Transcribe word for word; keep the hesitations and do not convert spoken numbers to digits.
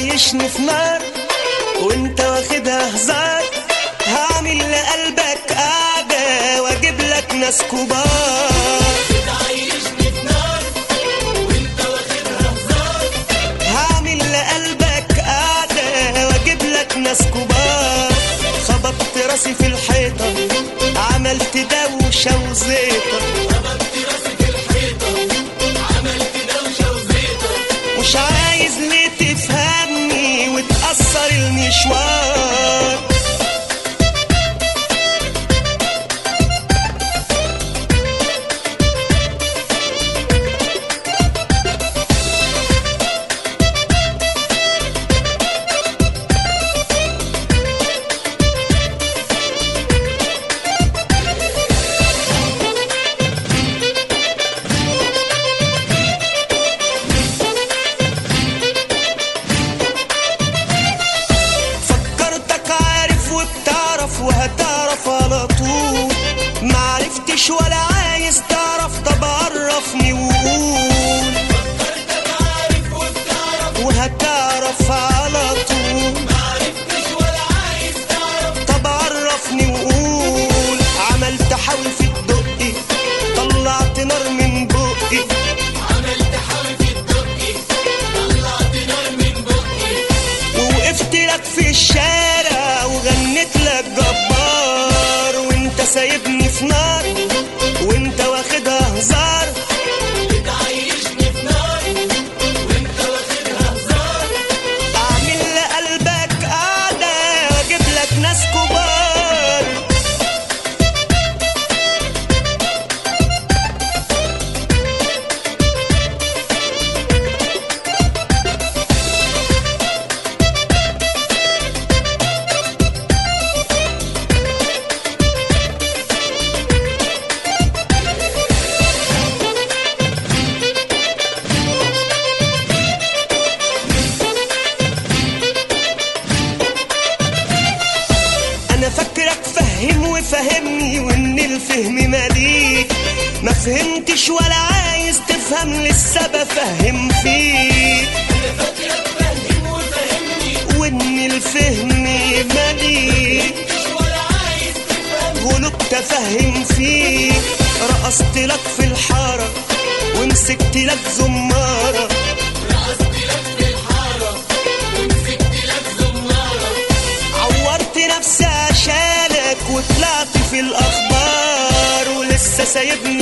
عايشني في نار وانت واخدها هزار. هعمل لقلبك قعدة واجيب لك ناس كبار. بتعيشني في نار وانت واخدها هزار. هعمل لقلبك قعدة واجيب لك ناس كبار. خبطت راسي في الحيطة عملت دوشة وزيطة. خبطت راسي في الحيطة عملت دوشة وزيطة. مش عايز ليه تفهمني وتأثر المشوار. وهتعرف على طول. معرفتش ولا عايز تعرف، طب عرفني وقول. فكرتك عارف وبتعرف وهتعرف على طول. معرفتش ولا عايز تعرف، طب عرفني وقول. عملت حاول في الدقي طلعت نار من بقي. عملت حاول في الدقي طلعت نار من بقي. ووقفت لك في الشارع وغنيت لك جبار. وانت سايبني في نار وانت واخدها هزار. بتعيشني في نار وانت واخدها هزار. اعمل لقلبك قعدة واجيب لك ناس كبار. انا فاكرك فهم وفهمني وان الفهم ماليك. ما فهمتش ولا عايز تفهم لسه بفهم فيك. انا فاكرك فهم وفهمني وان الفهم ماليك مش ولا عايز تفهم. غلبت افهم فيك. رقصت لك في الحارة ومسكت لك زمارة. رقصت لك في الحارة ومسكت لك زمارة. عورت نفسي عشانك وطلعت في الاخبار. ولسه سايبني